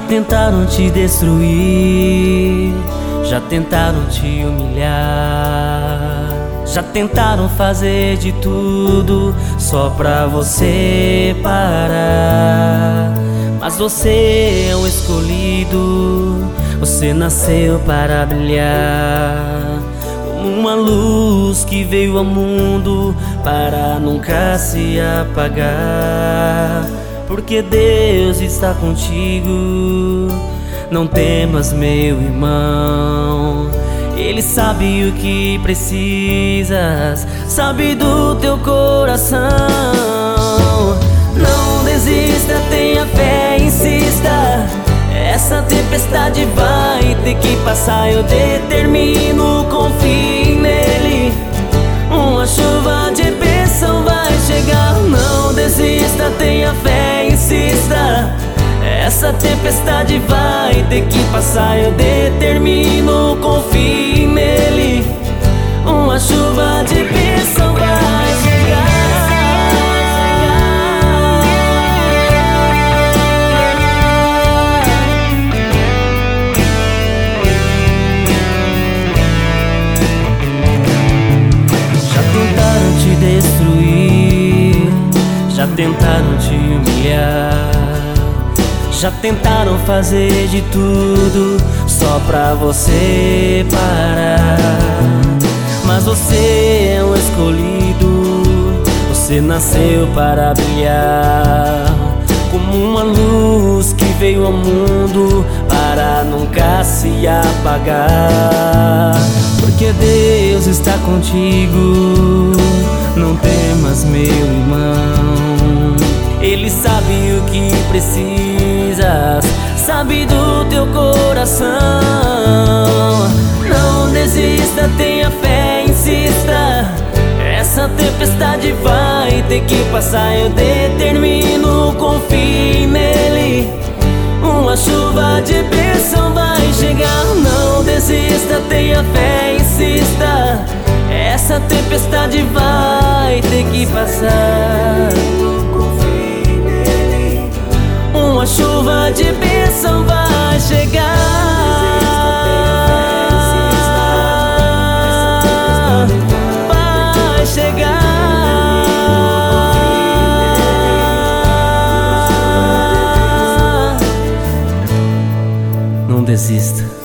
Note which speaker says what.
Speaker 1: tentaram te destruir, já tentaram te humilhar, já tentaram fazer de tudo só pra você parar. Mas você é um escolhido, você nasceu para brilhar, como uma luz que veio ao mundo para nunca se apagar. Porque Deus está contigo, não temas, meu irmão. Ele sabe o que precisas, sabe do teu coração. Não desista, tenha fé, insista. Essa tempestade vai ter que passar, eu determino, confie nele. Uma chuva de bênção vai chegar. Não desista, tenha fé, insista. Essa tempestade vai ter que passar, eu determino, confie nele. Uma chuva de bênção vai chegar. Já tentaram te destruir, já tentaram te humilhar, já tentaram fazer de tudo só pra você parar. Mas você é um escolhido, você nasceu para brilhar, como uma luz que veio ao mundo para nunca se apagar. Porque Deus está contigo, não temas, meu irmão. Ele sabe o que precisas, sabe do teu coração. Não desista, tenha fé, insista. Essa tempestade vai ter que passar, eu determino, confie nele. Uma chuva de bênção vai chegar. Não desista, tenha fé, insista. Essa tempestade vai ter que passar. Uma chuva de bênção vai chegar. Vai chegar. Não desista.